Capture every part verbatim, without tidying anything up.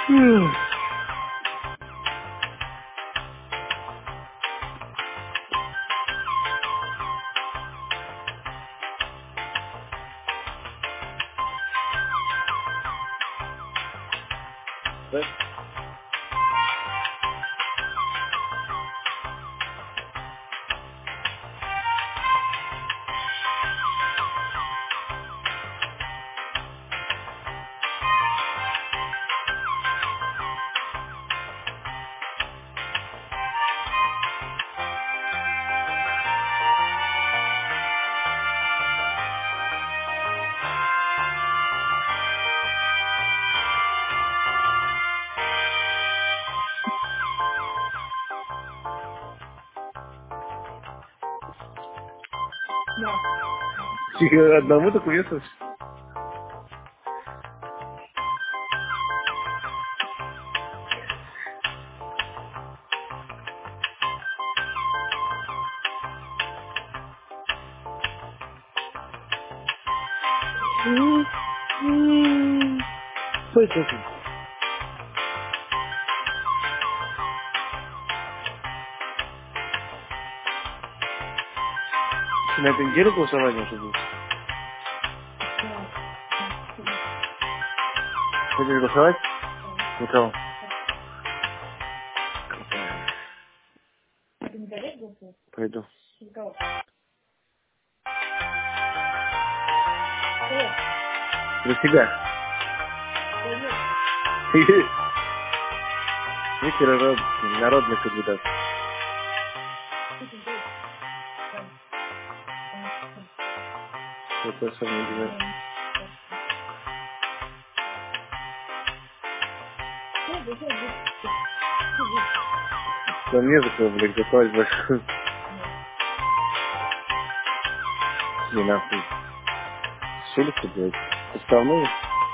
М. Да? Тебе одному так уехать? М. М. Стой, стой, стой. На этой неделе голосование уже будет? Будешь голосовать? За кого? Какая? Пойду. За тебя. Виктор Род, народный кандидат. Это сам не знаю. Там не за кого, блядь, готовить большую. Не нахуй. Шелик, блядь. Составную?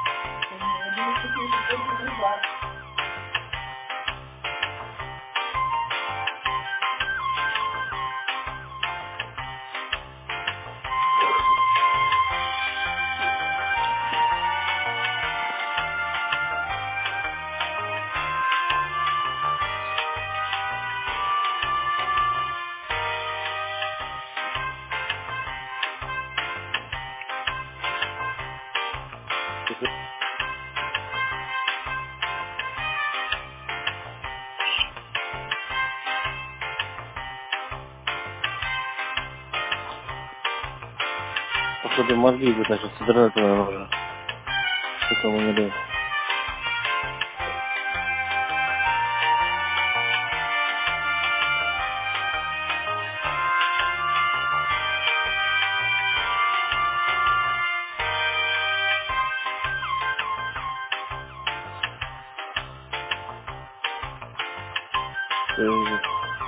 Походу мозги будут начать с интернета, наверное, уже. Что там у меня? Э,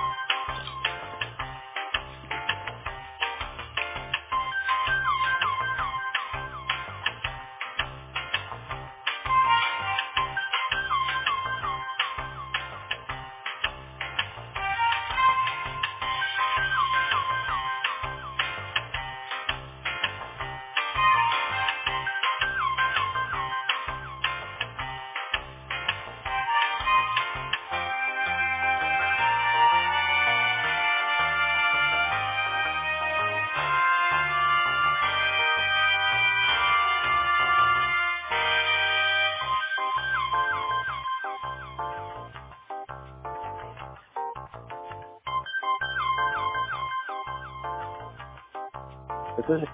Это же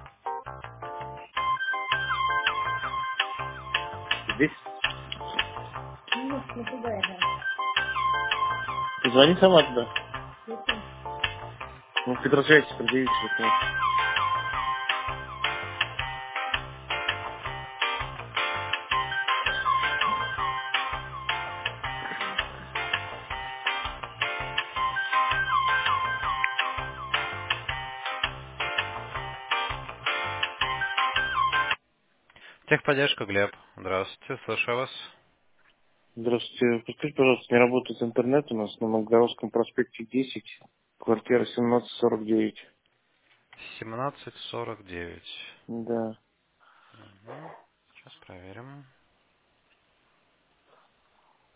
здесь. Позвони сама туда. Ну, в Петросвете предъявить что-то. Техподдержка, Глеб. Здравствуйте, слушаю вас. Здравствуйте. Подскажите, пожалуйста, не работает интернет у нас на Новгородском проспекте десять, квартира семнадцать сорок девять. семнадцать сорок девять. Да. Угу. Сейчас проверим.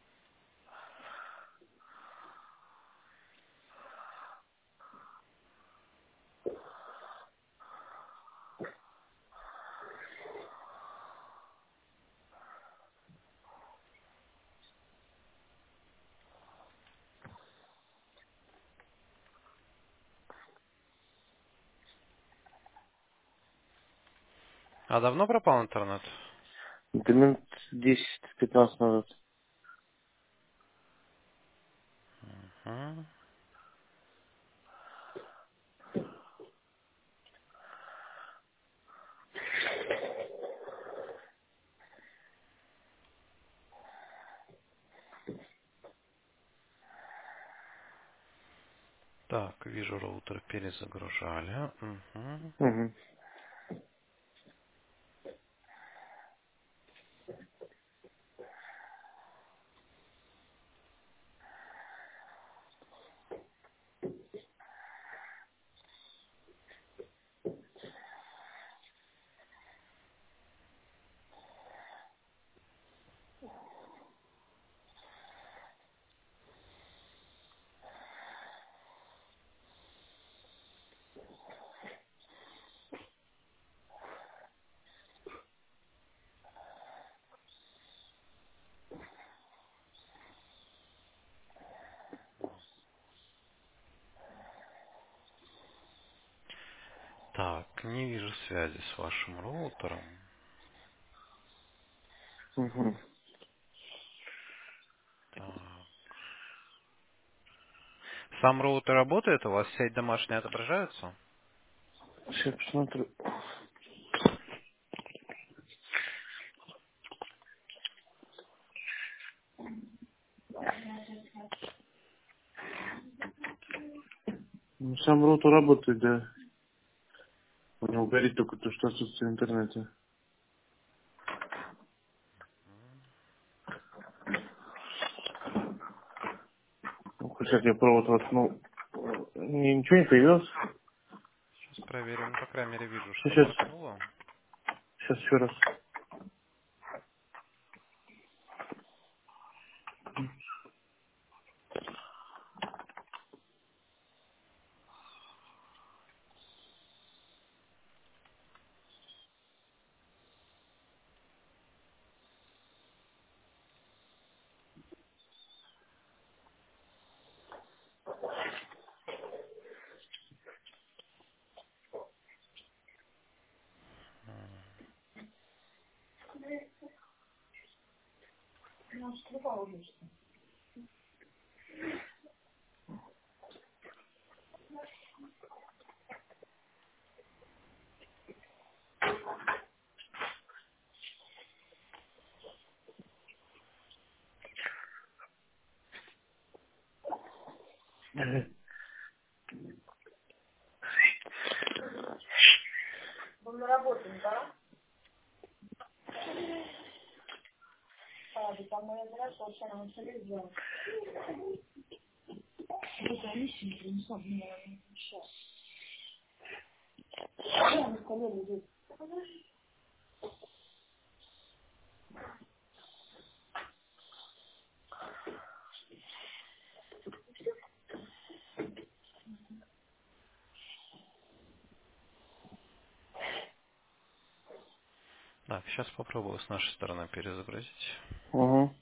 А давно пропал интернет? Это минут десять-пятнадцать назад. Мгм. Так, вижу, роутер перезагружали. Мгм. Угу. Так, не вижу связи с вашим роутером. Угу. Так. Сам роутер работает? У вас сеть домашняя отображается? Сейчас посмотрю. Ну, сам роутер работает, да. У него горит только то, что отсутствие интернета. Ну, сейчас я провод воткнул. Ни- Ничего не появилось. Сейчас проверим. Ну, по крайней мере, вижу, что Сейчас, воткнуло. сейчас еще раз. Э, Так, сейчас попробую с нашей стороны перезагрузить. Угу.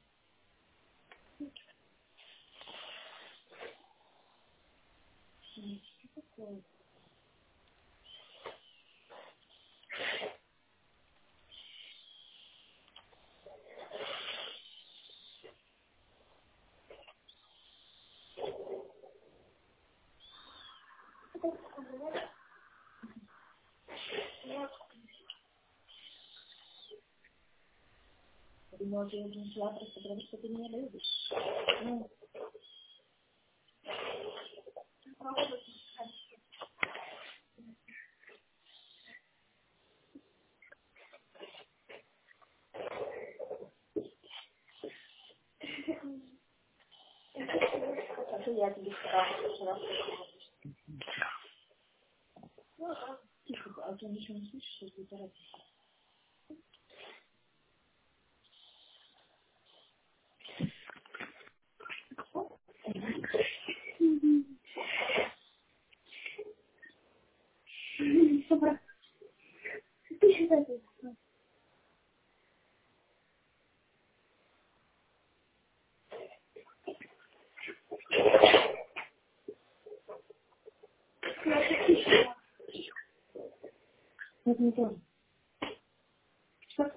Это не то.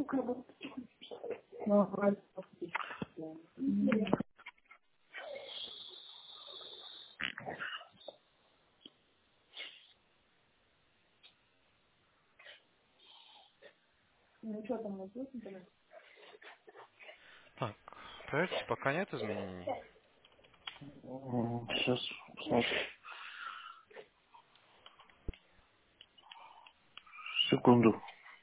Так, проверьте, пока нет изменений. Сейчас посмотрим. Секунду.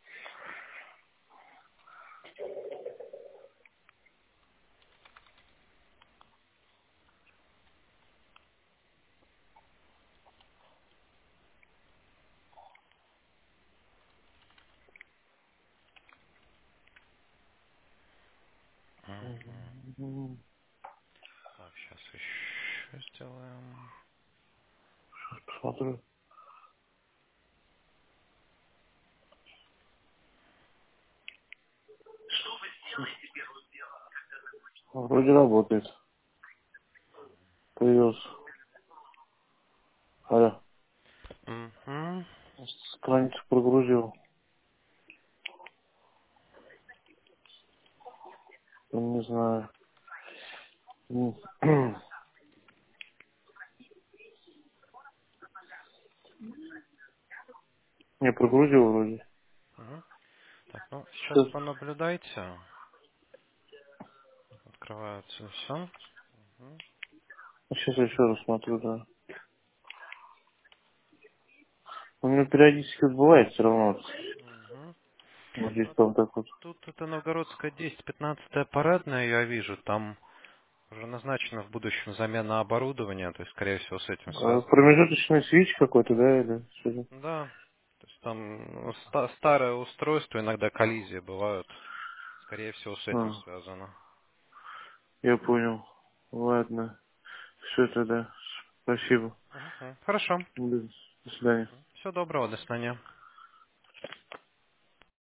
Мгм. Так, сейчас еще сделаем. Посмотрю. Вроде работает. Появился. Алло. Угу. Страницу прогрузил. Ну, не знаю. М. Не, прогрузил вроде. Угу. Так, ну, сейчас Сейчас, понаблюдайте. Открывается все. Угу. сейчас я еще раз смотрю, да. У меня периодически вот бывает все равно. Угу. Вот здесь там так вот. Тут это Новгородская десять, пятнадцатая парадная, я вижу, там уже назначена в будущем замена оборудования, то есть, скорее всего, с этим А, связано. промежуточный свич какой-то, да, или что-то? Да, то есть там ну, ста- старое устройство, иногда коллизии бывают, скорее всего, с этим А, связано. я понял. Ладно. Все тогда. Спасибо. Мгм. Хорошо. До свидания. Всего доброго, до свидания.